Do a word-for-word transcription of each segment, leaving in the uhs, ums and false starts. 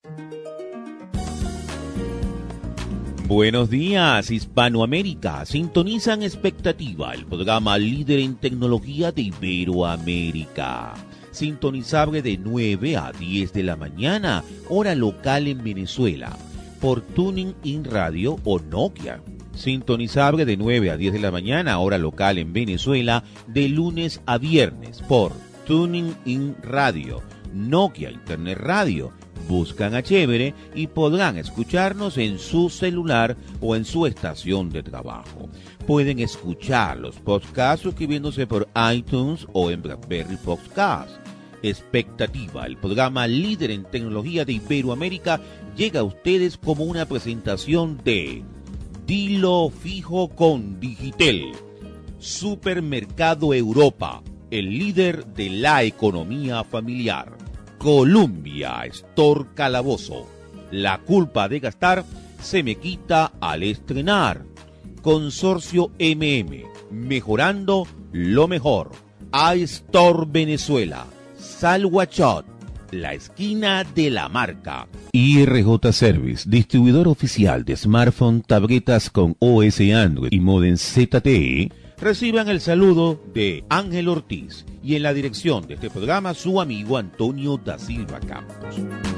Buenos días, Hispanoamérica. Sintonizan Expectativa, el programa líder en tecnología de Iberoamérica. Sintonizable de nueve a diez de la mañana, hora local en Venezuela, por Tuning In Radio o Nokia. Sintonizable de nueve a diez de la mañana, hora local en Venezuela, de lunes a viernes, por Tuning In Radio, Nokia Internet Radio. Buscan a Chévere y podrán escucharnos en su celular o en su estación de trabajo. Pueden escuchar los podcasts suscribiéndose por iTunes o en BlackBerry Podcast. Expectativa, el programa líder en tecnología de Iberoamérica, llega a ustedes como una presentación de Dilo Fijo con Digitel, Supermercado Europa, el líder de la economía familiar. Columbia Store Calabozo, la culpa de gastar se me quita al estrenar. Consorcio M M, mejorando lo mejor. iStore Venezuela, Salwachot, la esquina de la marca. I R J Service, distribuidor oficial de smartphone, tabletas con O S Android y modem Z T E. Reciban el saludo de Ángel Ortiz y en la dirección de este programa su amigo Antonio da Silva Campos.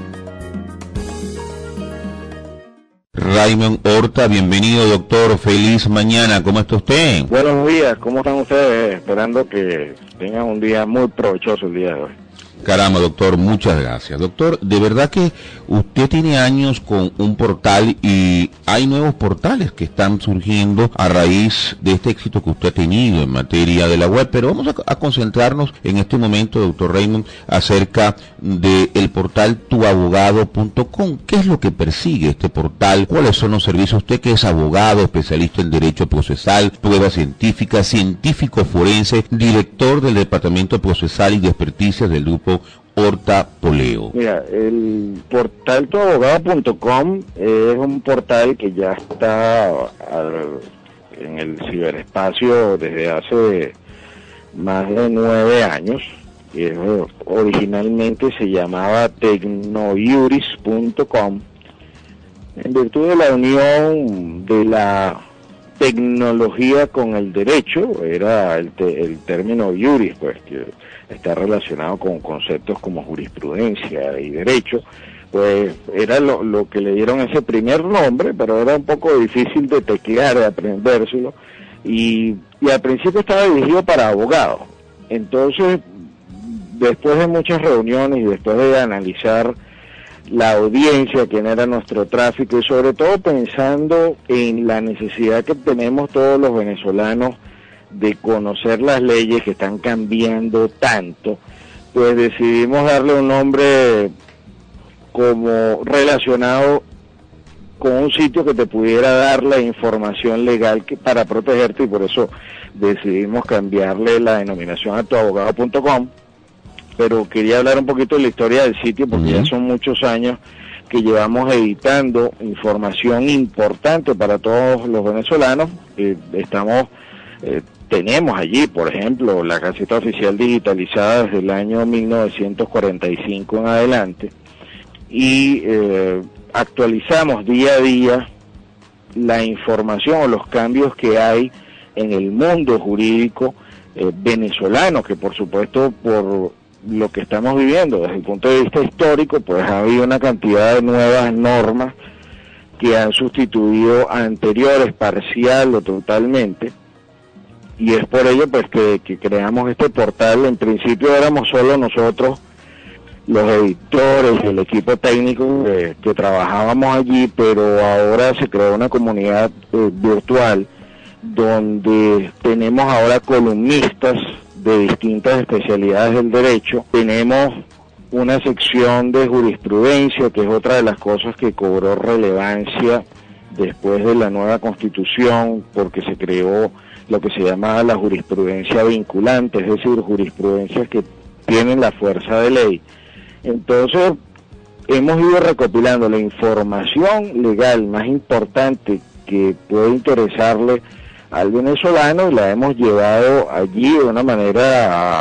Raymond Horta, bienvenido doctor, feliz mañana, ¿cómo está usted? Buenos días, ¿cómo están ustedes? Esperando que tengan un día muy provechoso el día de hoy. Caramba, doctor, muchas gracias. Doctor, de verdad que usted tiene años con un portal y hay nuevos portales que están surgiendo a raíz de este éxito que usted ha tenido en materia de la web, pero vamos a, a concentrarnos en este momento, doctor Raymond, acerca del portal tu abogado punto com. ¿Qué es lo que persigue este portal? ¿Cuáles son los servicios? Usted que es abogado, especialista en derecho procesal, pruebas científicas, científico forense, director del Departamento Procesal y de Experticias del Grupo Horta Poleo. Mira, el portal tu abogado punto com es un portal que ya está al, en el ciberespacio desde hace más de nueve años. Y originalmente se llamaba tecnojuris punto com, en virtud de la unión de la tecnología con el derecho. Era el, te, el término juris, pues, que está relacionado con conceptos como jurisprudencia y derecho, pues era lo, lo que le dieron ese primer nombre, pero era un poco difícil de teclear, de aprendérselo, y, y al principio estaba dirigido para abogados. Entonces, después de muchas reuniones y después de analizar la audiencia, quién era nuestro tráfico, y sobre todo pensando en la necesidad que tenemos todos los venezolanos de conocer las leyes que están cambiando tanto, pues decidimos darle un nombre como relacionado con un sitio que te pudiera dar la información legal que, para protegerte, y por eso decidimos cambiarle la denominación a tu abogado punto com. Pero quería hablar un poquito de la historia del sitio, porque uh-huh. ya son muchos años que llevamos editando información importante para todos los venezolanos. Eh, estamos eh, tenemos allí, por ejemplo, la Gaceta Oficial digitalizada desde el año mil novecientos cuarenta y cinco en adelante, y eh, actualizamos día a día la información o los cambios que hay en el mundo jurídico eh, venezolano, que por supuesto por lo que estamos viviendo desde el punto de vista histórico, pues ha habido una cantidad de nuevas normas que han sustituido a anteriores parcial o totalmente, y es por ello pues que, que creamos este portal. En principio éramos solo nosotros, los editores y el equipo técnico que, que trabajábamos allí, pero ahora se creó una comunidad eh, virtual donde tenemos ahora columnistas de distintas especialidades del derecho. Tenemos una sección de jurisprudencia, que es otra de las cosas que cobró relevancia después de la nueva Constitución, porque se creó lo que se llamaba la jurisprudencia vinculante, es decir, jurisprudencias que tienen la fuerza de ley. Entonces, hemos ido recopilando la información legal más importante que puede interesarle al venezolano, y la hemos llevado allí de una manera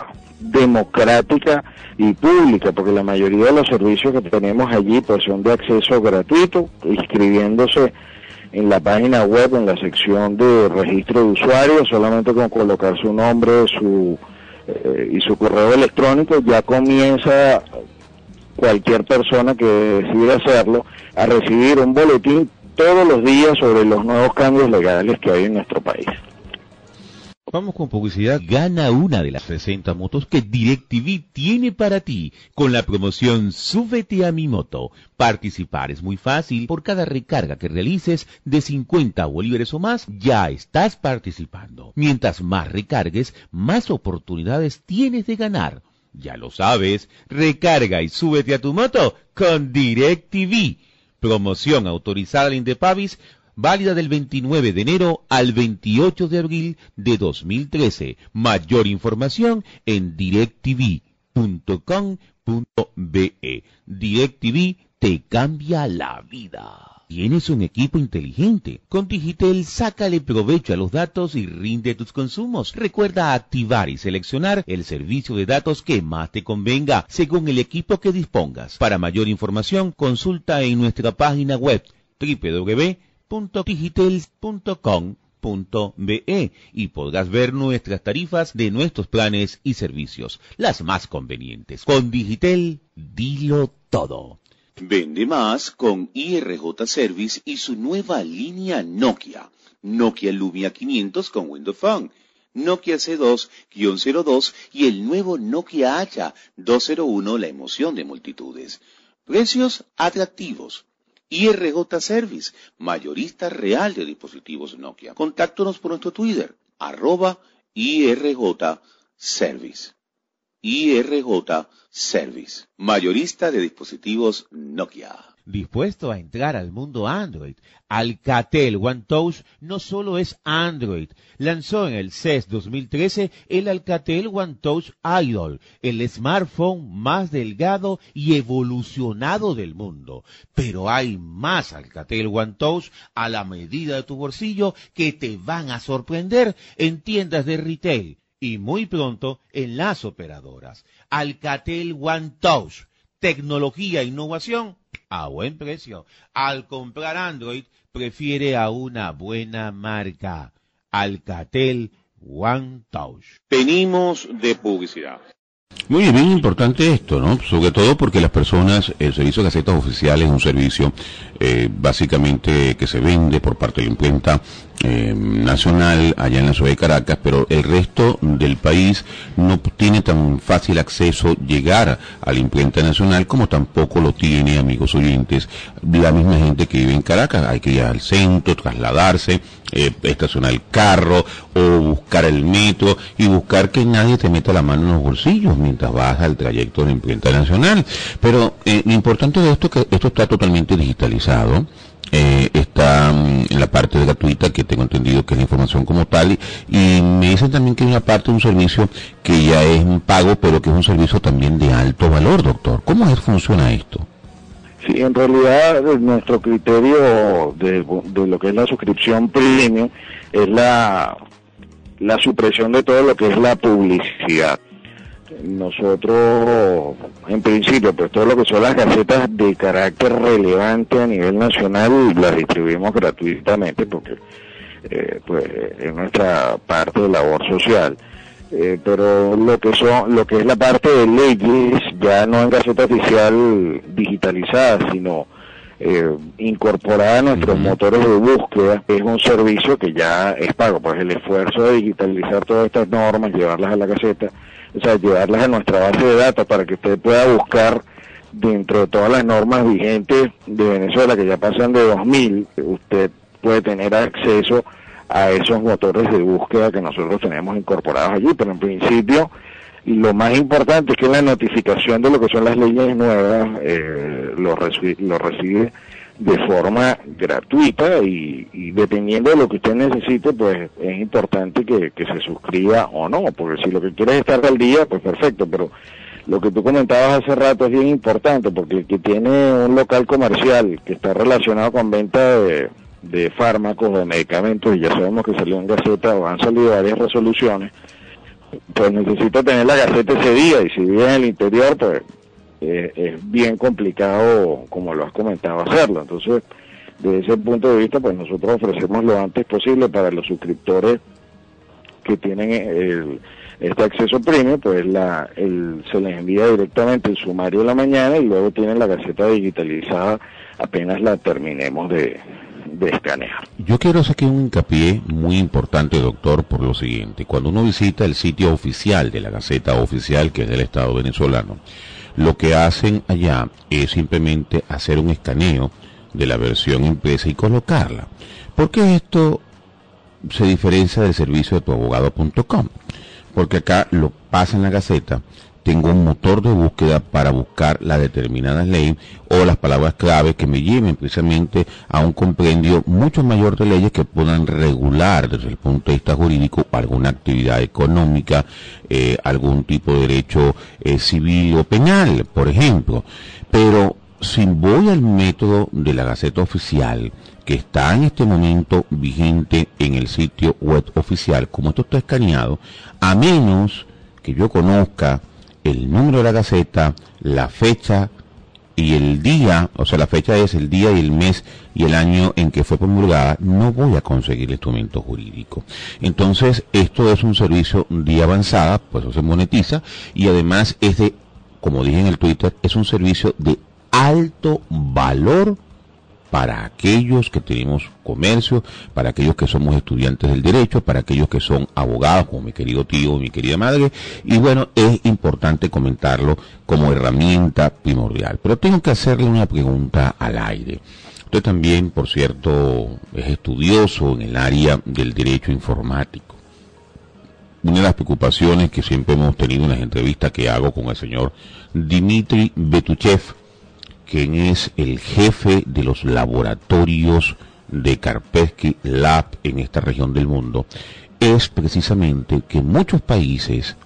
democrática y pública, porque la mayoría de los servicios que tenemos allí pues son de acceso gratuito, inscribiéndose en la página web, en la sección de registro de usuarios, solamente con colocar su nombre, su eh, y su correo electrónico, ya comienza cualquier persona que decida hacerlo a recibir un boletín todos los días sobre los nuevos cambios legales que hay en nuestro país. Vamos con publicidad. Gana una de las sesenta motos que DirecTV tiene para ti con la promoción Súbete a mi moto. Participar es muy fácil. Por cada recarga que realices de cincuenta bolívares o más, ya estás participando. Mientras más recargues, más oportunidades tienes de ganar. Ya lo sabes, recarga y súbete a tu moto con DirecTV. Promoción autorizada en Indepavis, válida del veintinueve de enero al veintiocho de abril de dos mil trece. Mayor información en directv punto com punto be. DirecTV te cambia la vida. ¿Tienes un equipo inteligente? Con Digitel, sácale provecho a los datos y rinde tus consumos. Recuerda activar y seleccionar el servicio de datos que más te convenga, según el equipo que dispongas. Para mayor información, consulta en nuestra página web doble u doble u doble u punto digitel punto com punto be y podrás ver nuestras tarifas de nuestros planes y servicios, las más convenientes. Con Digitel, dilo todo. Vende más con I R J Service y su nueva línea Nokia. Nokia Lumia quinientos con Windows Phone, Nokia C dos guión cero dos y el nuevo Nokia Hacha doscientos uno, la emoción de multitudes. Precios atractivos. I R J Service, mayorista real de dispositivos Nokia. Contáctanos por nuestro Twitter, arroba I R J Service. I R J Service, mayorista de dispositivos Nokia. Dispuesto a entrar al mundo Android, Alcatel One Touch no solo es Android. Lanzó en el C E S dos mil trece el Alcatel One Touch Idol, el smartphone más delgado y evolucionado del mundo. Pero hay más Alcatel One Touch a la medida de tu bolsillo que te van a sorprender en tiendas de retail y muy pronto en las operadoras. Alcatel One Touch, tecnología e innovación a buen precio. Al comprar Android, prefiere a una buena marca. Alcatel One Touch. Venimos de publicidad. Muy bien importante esto, ¿no? Sobre todo porque las personas, el servicio de gacetas oficiales es un servicio eh, básicamente que se vende por parte de la imprenta eh, nacional allá en la ciudad de Caracas, pero el resto del país no tiene tan fácil acceso llegar a la imprenta nacional como tampoco lo tiene, amigos oyentes, la misma gente que vive en Caracas. Hay que ir al centro, trasladarse, eh, estacionar el carro o buscar el metro y buscar que nadie te meta la mano en los bolsillos mientras vas al trayecto de la imprenta nacional. Pero eh, lo importante de esto es que esto está totalmente digitalizado. Eh, está um, en la parte gratuita, que tengo entendido que es la información como tal, y, y me dicen también que hay una parte de un servicio que ya es un pago, pero que es un servicio también de alto valor, doctor. ¿Cómo es, funciona esto? Sí, en realidad nuestro criterio de, de lo que es la suscripción premium es la, la supresión de todo lo que es la publicidad. Nosotros, en principio, pues todo lo que son las gacetas de carácter relevante a nivel nacional las distribuimos gratuitamente porque eh, pues es nuestra parte de labor social. Eh, pero lo que son, lo que es la parte de leyes, ya no en gaceta oficial digitalizada, sino eh, incorporada a nuestros motores de búsqueda, es un servicio que ya es pago. Pues el esfuerzo de digitalizar todas estas normas, llevarlas a la gaceta, o sea, llevarlas a nuestra base de datos para que usted pueda buscar dentro de todas las normas vigentes de Venezuela, que ya pasan de dos mil, usted puede tener acceso a esos motores de búsqueda que nosotros tenemos incorporados allí. Pero en principio lo más importante es que la notificación de lo que son las leyes nuevas eh, lo, reci lo recibe de forma gratuita y, y dependiendo de lo que usted necesite, pues es importante que, que se suscriba o no, porque si lo que quiere es estar al día, pues perfecto. Pero lo que tú comentabas hace rato es bien importante, porque el que tiene un local comercial que está relacionado con venta de de fármacos, de medicamentos, y ya sabemos que salió en Gaceta o han salido varias resoluciones, pues necesita tener la Gaceta ese día, y si vive en el interior, pues eh, es bien complicado, como lo has comentado, hacerlo. Entonces, desde ese punto de vista, pues nosotros ofrecemos lo antes posible para los suscriptores que tienen el, este acceso premium, pues la, el, se les envía directamente el sumario de la mañana y luego tienen la Gaceta digitalizada apenas la terminemos de, de escanear. Yo quiero hacer aquí un hincapié muy importante, doctor, por lo siguiente. Cuando uno visita el sitio oficial de la Gaceta Oficial, que es del Estado venezolano, lo que hacen allá es simplemente hacer un escaneo de la versión impresa y colocarla. ¿Por qué esto se diferencia del servicio de tu abogado punto com? Porque acá lo pasa en la Gaceta, tengo un motor de búsqueda para buscar la determinada ley o las palabras clave que me lleven precisamente a un compendio mucho mayor de leyes que puedan regular desde el punto de vista jurídico alguna actividad económica, eh, algún tipo de derecho eh, civil o penal, por ejemplo. Pero si voy al método de la Gaceta Oficial, que está en este momento vigente en el sitio web oficial, como esto está escaneado, a menos que yo conozca el número de la Gaceta, la fecha y el día, o sea, la fecha es el día y el mes y el año en que fue promulgada, no voy a conseguir el instrumento jurídico. Entonces, esto es un servicio de avanzada, pues eso se monetiza, y además es de, como dije en el Twitter, es un servicio de alto valor para aquellos que tenemos comercio, para aquellos que somos estudiantes del derecho, para aquellos que son abogados, como mi querido tío, mi querida madre, y bueno, es importante comentarlo como herramienta primordial. Pero tengo que hacerle una pregunta al aire. Usted también, por cierto, es estudioso en el área del derecho informático. Una de las preocupaciones que siempre hemos tenido en las entrevistas que hago con el señor Dmitry Betuchev, quien es el jefe de los laboratorios de Kaspersky Lab en esta región del mundo, es precisamente que muchos países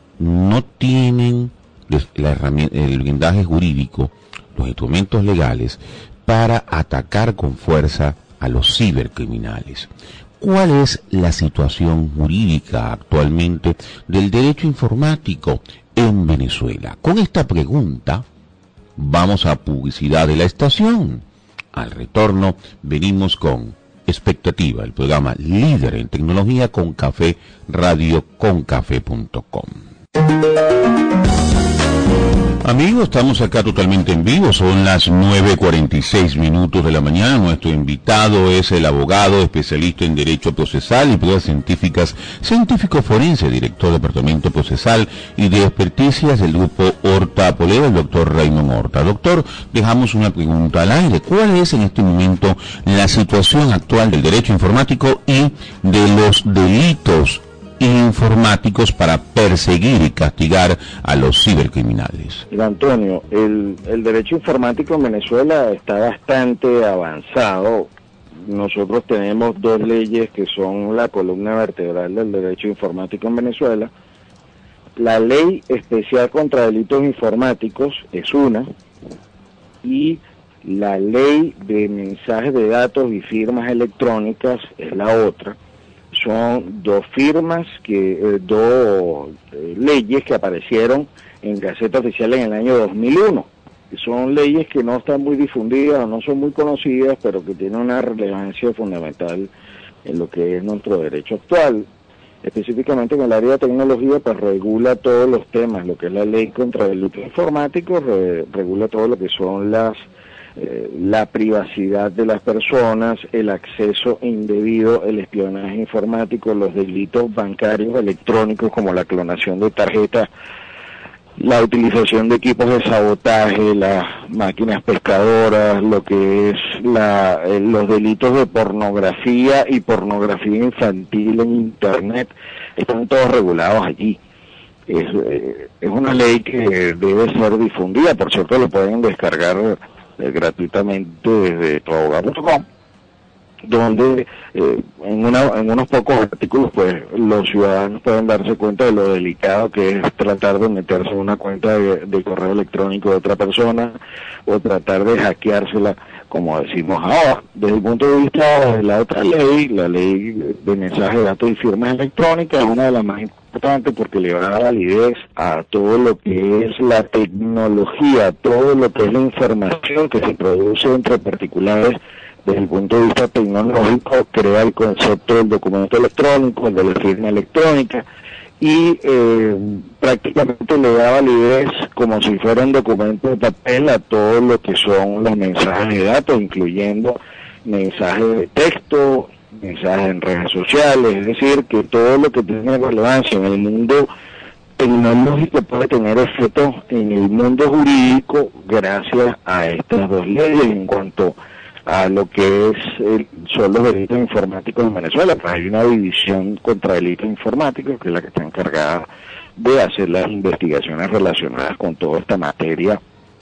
no tienen la herramienta, el blindaje jurídico, los instrumentos legales para atacar con fuerza a los cibercriminales. ¿Cuál es la situación jurídica actualmente del derecho informático en Venezuela? Con esta pregunta vamos a publicidad de la estación. Al retorno venimos con Expectativa, el programa líder en tecnología con Café Radio con café punto com. Amigos, estamos acá totalmente en vivo, son las nueve cuarenta y seis minutos de la mañana. Nuestro invitado es el abogado especialista en Derecho Procesal y Pruebas Científicas, científico forense, director del Departamento Procesal y de Experticias del Grupo Horta Polera, el doctor Raymond Horta. Doctor, dejamos una pregunta al aire. ¿Cuál es en este momento la situación actual del derecho informático y de los delitos informáticos para perseguir y castigar a los cibercriminales? Mira, Antonio, el, el derecho informático en Venezuela está bastante avanzado. Nosotros tenemos dos leyes que son la columna vertebral del derecho informático en Venezuela. La Ley Especial contra Delitos Informáticos es una, y la Ley de Mensajes de Datos y Firmas Electrónicas es la otra. Son dos firmas, que eh, dos eh, leyes que aparecieron en Gaceta Oficial en el año dos mil uno. Son leyes que no están muy difundidas o no son muy conocidas, pero que tienen una relevancia fundamental en lo que es nuestro derecho actual. Específicamente en el área de tecnología, pues regula todos los temas, lo que es la ley contra delitos informáticos, re, regula todo lo que son las Eh, la privacidad de las personas, el acceso indebido, el espionaje informático, los delitos bancarios electrónicos como la clonación de tarjetas, la utilización de equipos de sabotaje, las máquinas pescadoras, lo que es la, eh, los delitos de pornografía y pornografía infantil en Internet, están todos regulados allí. Es, eh, es una ley que debe ser difundida, por cierto lo pueden descargar Eh, gratuitamente desde tu abogado punto com, donde eh, en, una, en unos pocos artículos pues los ciudadanos pueden darse cuenta de lo delicado que es tratar de meterse en una cuenta de, de correo electrónico de otra persona o tratar de hackeársela, como decimos ahora. Desde el punto de vista de la otra ley, la ley de mensajes de datos y firmas electrónicas, es una de las más importantes importante porque le va a dar validez a todo lo que es la tecnología, todo lo que es la información que se produce entre particulares desde el punto de vista tecnológico, crea el concepto del documento electrónico, el de la firma electrónica, y eh, prácticamente le da validez como si fuera un documento de papel a todo lo que son los mensajes de datos, incluyendo mensajes de texto, mensajes en redes sociales, es decir, que todo lo que tiene relevancia en el mundo tecnológico puede tener efectos en el mundo jurídico gracias a estas dos leyes. En cuanto a lo que es el, son los delitos informáticos en Venezuela, pues hay una división contra delitos informáticos que es la que está encargada de hacer las investigaciones relacionadas con toda esta materia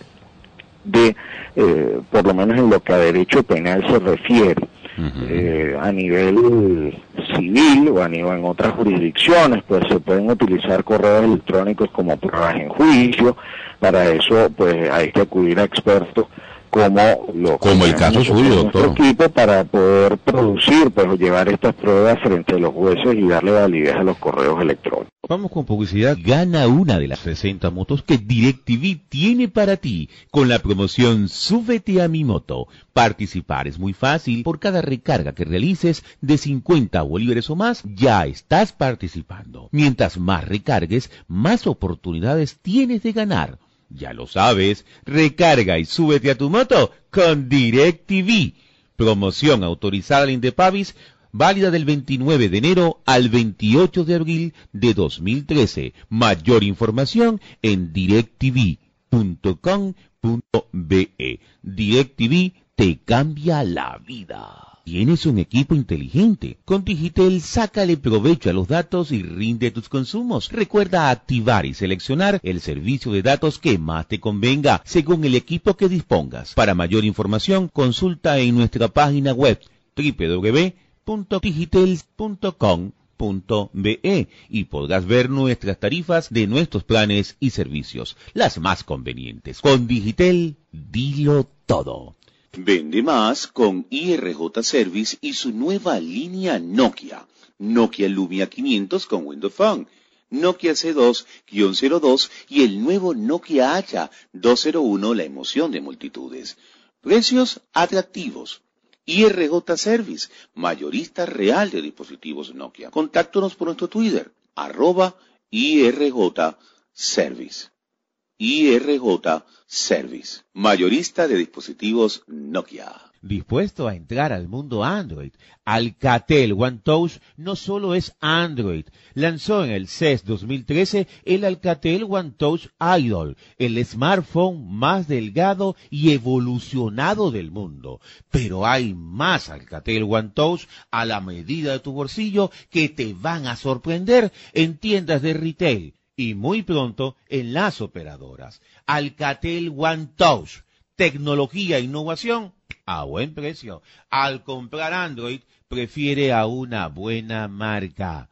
de, eh, por lo menos en lo que a derecho penal se refiere. Uh-huh. eh, a nivel civil o a nivel en otras jurisdicciones, pues se pueden utilizar correos electrónicos como pruebas en juicio. Para eso pues hay que acudir a expertos como lo como el caso suyo, doctor, equipo, para poder producir, pues llevar estas pruebas frente a los jueces y darle validez a los correos electrónicos. Vamos con publicidad. Gana una de las sesenta motos que DirecTV tiene para ti con la promoción Súbete a mi moto. Participar es muy fácil. Por cada recarga que realices de cincuenta bolívares o más, ya estás participando. Mientras más recargues, más oportunidades tienes de ganar. Ya lo sabes, recarga y súbete a tu moto con DirecTV. Promoción autorizada en Indepavis, válida del veintinueve de enero al veintiocho de abril de dos mil trece. Mayor información en directv punto com punto be. DirecTV te cambia la vida. ¿Tienes un equipo inteligente? Con Digitel, sácale provecho a los datos y rinde tus consumos. Recuerda activar y seleccionar el servicio de datos que más te convenga, según el equipo que dispongas. Para mayor información, consulta en nuestra página web doble u doble u doble u punto digitel punto com punto be y podrás ver nuestras tarifas de nuestros planes y servicios, las más convenientes. Con Digitel, dilo todo. Vende más con I R J Service y su nueva línea Nokia. Nokia Lumia quinientos con Windows Phone, Nokia C dos cero dos y el nuevo Nokia Hacha doscientos uno, la emoción de multitudes. Precios atractivos. I R J Service, mayorista real de dispositivos Nokia. Contáctanos por nuestro Twitter, arroba I R J Service. I R J Service, mayorista de dispositivos Nokia. Dispuesto a entrar al mundo Android, Alcatel One Touch no solo es Android. Lanzó en el C E S dos mil trece el Alcatel One Touch Idol, el smartphone más delgado y evolucionado del mundo. Pero hay más Alcatel One Touch a la medida de tu bolsillo que te van a sorprender en tiendas de retail y muy pronto en las operadoras. Alcatel One Touch, tecnología e innovación a buen precio. Al comprar Android, prefiere a una buena marca.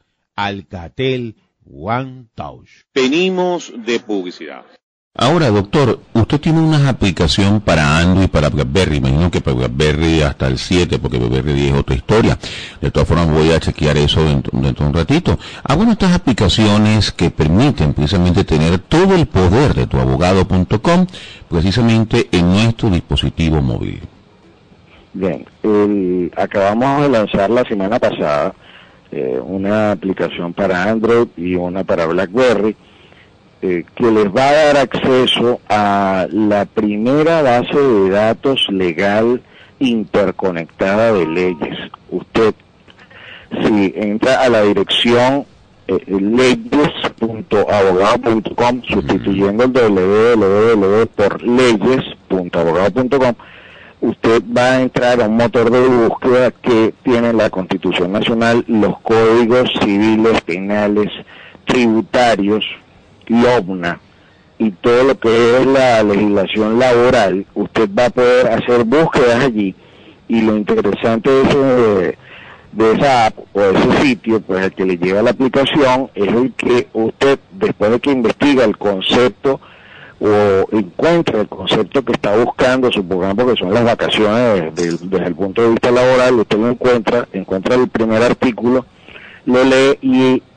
Alcatel One Touch. Venimos de publicidad. Ahora, doctor, usted tiene una aplicación para Android y para BlackBerry. Imagino que para BlackBerry hasta el siete, porque BlackBerry diez es otra historia. De todas formas, voy a chequear eso dentro, dentro de un ratito. Ah, bueno, estas aplicaciones que permiten precisamente tener todo el poder de tu abogado punto com, precisamente en nuestro dispositivo móvil. Bien, el, acabamos de lanzar la semana pasada eh, una aplicación para Android y una para BlackBerry, eh, que les va a dar acceso a la primera base de datos legal interconectada de leyes. Usted, si entra a la dirección eh, leyes punto abogado punto com, sustituyendo el doble u doble u doble u por leyes punto abogado punto com, usted va a entrar a un motor de búsqueda que tiene la Constitución Nacional, los códigos civiles, penales, tributarios, LOBNA y todo lo que es la legislación laboral. Usted va a poder hacer búsquedas allí, y lo interesante de, ese, de esa app o de ese sitio, pues el que le lleva la aplicación, es el que usted, después de que investiga el concepto o encuentra el concepto que está buscando, supongamos que son las vacaciones desde, desde el punto de vista laboral, usted lo encuentra, encuentra el primer artículo, lo lee y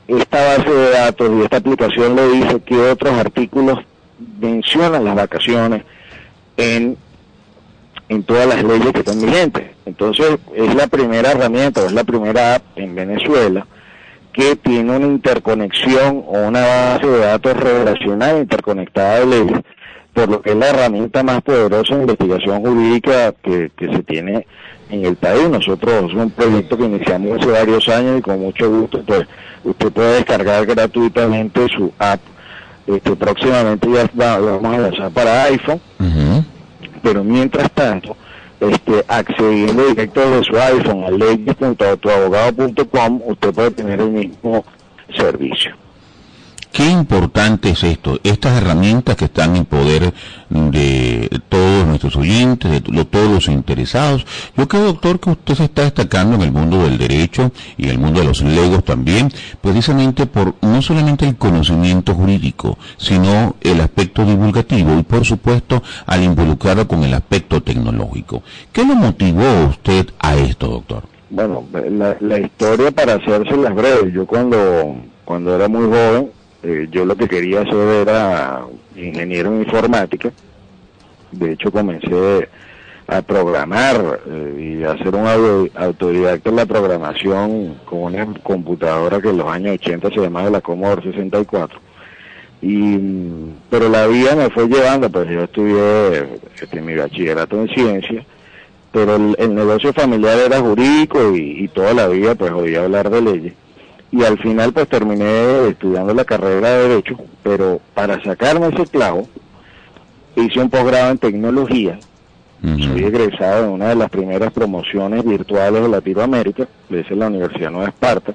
esta base de datos y esta aplicación le dice que otros artículos mencionan las vacaciones en, en todas las leyes que están vigentes. Entonces, es la primera herramienta, o es la primera app en Venezuela que tiene una interconexión o una base de datos relacional interconectada de leyes, por lo que es la herramienta más poderosa de investigación jurídica que, que se tiene en el país. Nosotros es un proyecto que iniciamos hace varios años y con mucho gusto pues usted puede descargar gratuitamente su app. Este, próximamente ya va, vamos a lanzar para iPhone, uh-huh. Pero mientras tanto, este, accediendo directo de su iPhone a leyes punto autoabogado punto com, usted puede tener el mismo servicio. Qué importante es esto, estas herramientas que están en poder de todos nuestros oyentes, de todos los interesados. Yo creo, doctor, que usted se está destacando en el mundo del derecho y en el mundo de los legos también, precisamente por no solamente el conocimiento jurídico, sino el aspecto divulgativo y, por supuesto, al involucrarlo con el aspecto tecnológico. ¿Qué lo motivó a usted a esto, doctor? Bueno, la, la historia, para hacérselas breves, yo cuando, cuando era muy joven, Eh, yo lo que quería hacer era ingeniero en informática. De hecho comencé a programar eh, y a hacer un autodidacta en la programación con una computadora que en los años ochenta se llamaba la Commodore sesenta y cuatro. Y, pero la vida me fue llevando, pues yo estudié este, mi bachillerato en ciencia, pero el, el negocio familiar era jurídico y, y toda la vida pues oía hablar de leyes. Y al final pues terminé estudiando la carrera de Derecho, pero para sacarme ese clavo hice un posgrado en tecnología. Uh-huh. Soy egresado en una de las primeras promociones virtuales de Latinoamérica, es la Universidad Nueva Esparta,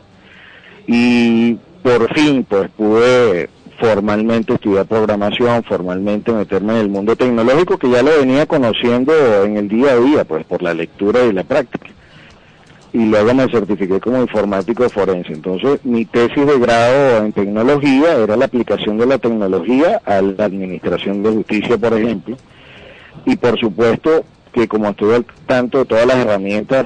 y por fin pues pude formalmente estudiar programación, formalmente meterme en el mundo tecnológico, que ya lo venía conociendo en el día a día, pues por la lectura y la práctica. Y luego me certifiqué como informático forense. Entonces, mi tesis de grado en tecnología era la aplicación de la tecnología a la administración de justicia, por ejemplo. Y por supuesto que como estoy al tanto de todas las herramientas,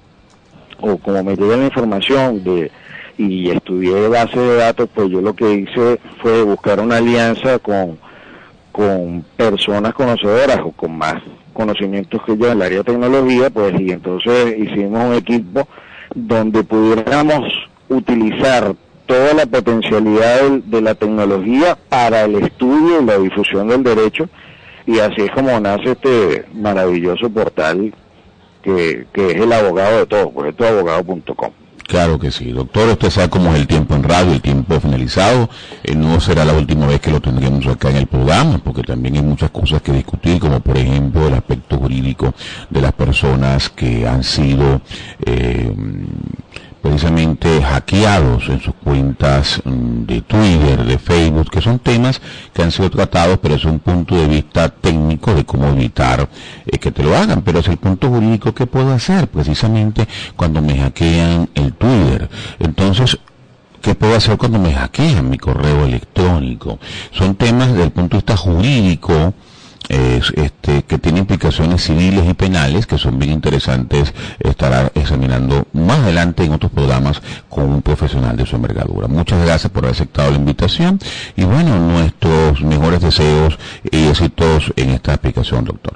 o como me llega la información de y estudié base de datos, pues yo lo que hice fue buscar una alianza con, con personas conocedoras o con más conocimientos que yo en el área de tecnología, pues, y entonces hicimos un equipo donde pudiéramos utilizar toda la potencialidad de, de la tecnología para el estudio y la difusión del derecho, y así es como nace este maravilloso portal que, que es el abogado de todos, pues esto es abogado punto com. Claro que sí, doctor. Usted sabe cómo es el tiempo en radio, el tiempo finalizado. Eh, no será la última vez que lo tendremos acá en el programa, porque también hay muchas cosas que discutir, como por ejemplo el aspecto jurídico de las personas que han sido eh, precisamente hackeados en sus cuentas de Twitter, de Facebook, que son temas que han sido tratados, pero es un punto de vista técnico de cómo evitar eh, que te lo hagan, pero es el punto jurídico que puedo hacer precisamente cuando me hackean el Twitter. Entonces, ¿qué puedo hacer cuando me hackean mi correo electrónico? Son temas desde el punto de vista jurídico, Eh, este, que tiene implicaciones civiles y penales, que son bien interesantes estar examinando más adelante en otros programas con un profesional de su envergadura. Muchas gracias por haber aceptado la invitación y bueno, nuestros mejores deseos y éxitos en esta aplicación, doctor.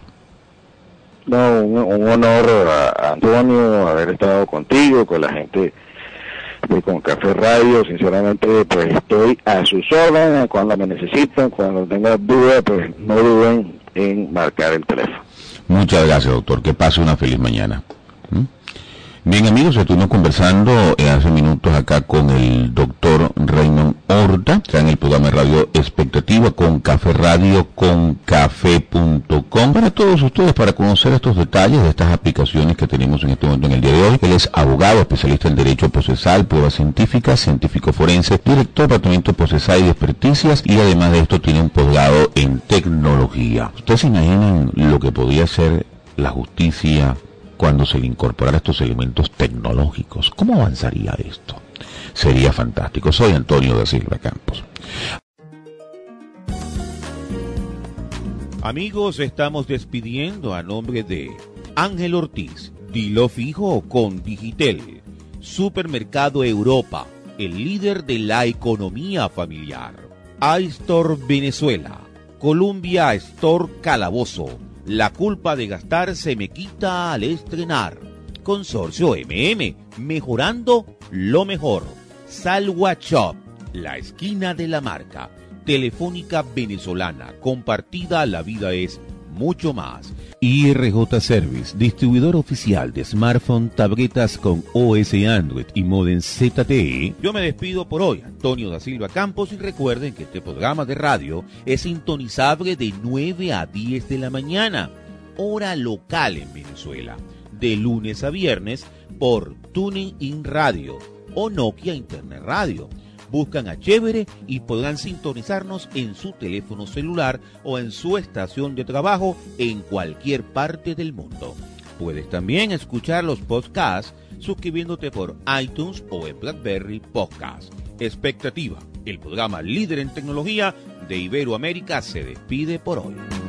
No, un, un honor a Antonio haber estado contigo, con la gente de Con Café Radio. Sinceramente pues estoy a sus órdenes cuando me necesiten, cuando tengan dudas pues no duden en marcar el teléfono. Muchas gracias, doctor, que pase una feliz mañana. ¿Mm? Bien, amigos, estuvimos conversando eh, hace minutos acá con el doctor Raymond Horta, está en el programa de radio Expectativa con Café Radio, con café punto com, para todos ustedes, para conocer estos detalles de estas aplicaciones que tenemos en este momento en el día de hoy. Él es abogado, especialista en Derecho Procesal, Pruebas Científicas, científico forense, director de Departamento Procesal y de Experticias, y además de esto tiene un posgrado en Tecnología. ¿Ustedes se imaginan lo que podría ser la justicia cuando se le incorporara estos elementos tecnológicos? ¿Cómo avanzaría esto? Sería fantástico. Soy Antonio da Silva Campos. Amigos, estamos despidiendo a nombre de Ángel Ortiz, Dilo Fijo con Digitel, Supermercado Europa, el líder de la economía familiar. iStore Venezuela, Columbia Store Calabozo, la culpa de gastar se me quita al estrenar. Consorcio M M, mejorando lo mejor. Salwa Shop, la esquina de la marca. Telefónica Venezolana, compartida la vida es mucho más. I R J Service, distribuidor oficial de smartphone, tabletas con O S Android y modem Z T E. Yo me despido por hoy, Antonio da Silva Campos, y recuerden que este programa de radio es sintonizable de nueve a diez de la mañana, hora local en Venezuela, de lunes a viernes por Tuning In Radio o Nokia Internet Radio. Buscan a Chévere y podrán sintonizarnos en su teléfono celular o en su estación de trabajo en cualquier parte del mundo. Puedes también escuchar los podcasts suscribiéndote por iTunes o en BlackBerry Podcast. Expectativa, el programa líder en tecnología de Iberoamérica, se despide por hoy.